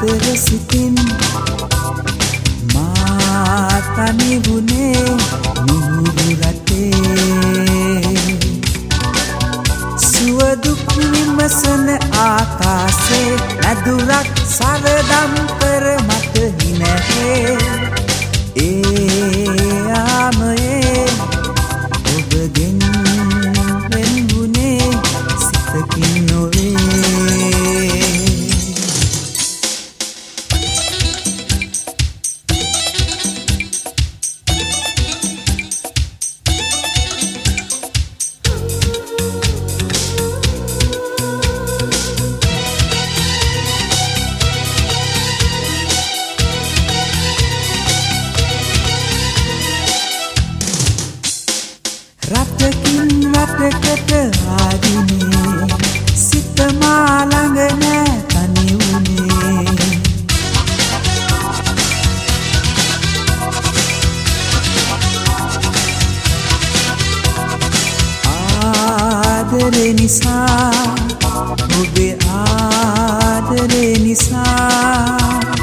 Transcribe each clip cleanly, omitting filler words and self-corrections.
ආදර සිතින් මා තනි වුණේ නුහුරු රටේ සුවදුක් විමසන ආකාසේ නැදුරක් සරදම් කර මත හිනැහේ ඒ යාමයේ ඔබගෙන් වෙන් වුණේ සිතකින් නොවේ රටකින් රටකට ආදිනේ සිත මා ළඟ නෑ තනි වුණේ ආදරේ නිසා ඔබේ ආදරේ නිසා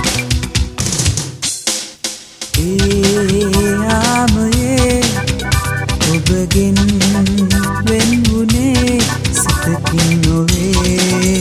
ඒ යාමයේ ඔබගෙන් වෙන් වුණේ සිතකින් නොවේ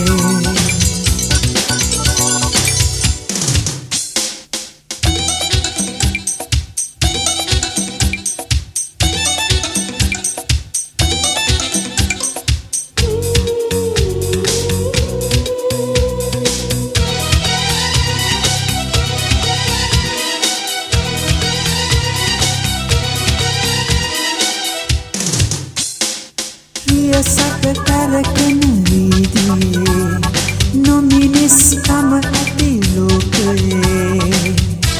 සත කරකෙන වීදියේ නොමිනිස්කම ඇති ලෝකයේ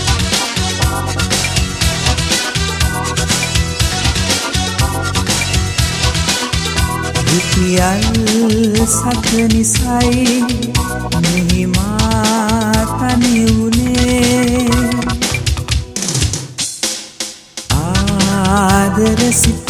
රුපියල් සත නිසයි මෙහි මා තනි වුණේ ආදර සිත